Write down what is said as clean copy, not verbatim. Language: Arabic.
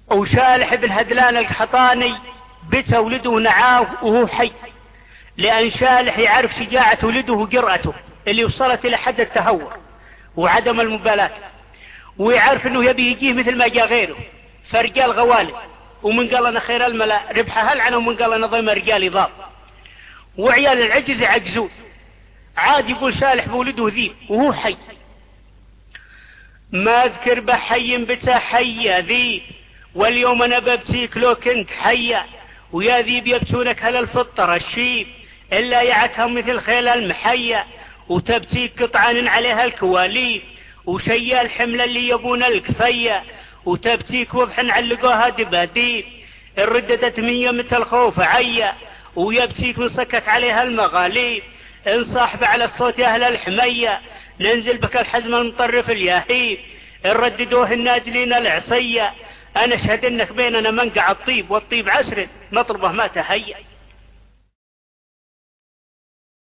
وشالح بن هدلان القحطاني بت ولده نعاه وهو حي، لأن شالح يعرف شجاعة ولده وجرأته اللي وصلت إلى حد التهور وعدم المبالاة، ويعرف انه يبي يجيه مثل ما جاء غيره، فرجال غوالب، ومن قال انا خير الملا ربحها هلعنة، ومن قال انا ضيم رجال ضاب، وعيال العجز يعجزون. عاد يقول شالح بولده ذيب وهو حي، ما اذكر بحي بتا حيا ذيب، واليوم انا ببتيك لو كنت حيا، ويا ذيب يبتونك هل الفطر الشيب، الا يعتهم مثل خيل المحيا، وتبتيك قطعان عليها الكواليب، وشيا الحملة اللي يبون الكفية، وتبتيك وضحن علقوها دباديب، الرددت من يمة الخوف عيا، ويبتيك وصكت عليها المغاليب، ان صاحب على الصوت يا اهل الحمية، ننزل بك الحزم المطرف اليهيب، ان رددوه الناجلين العصية، انا اشهد انك بيننا منقع الطيب، والطيب عسر نطلبه ما تهيأ.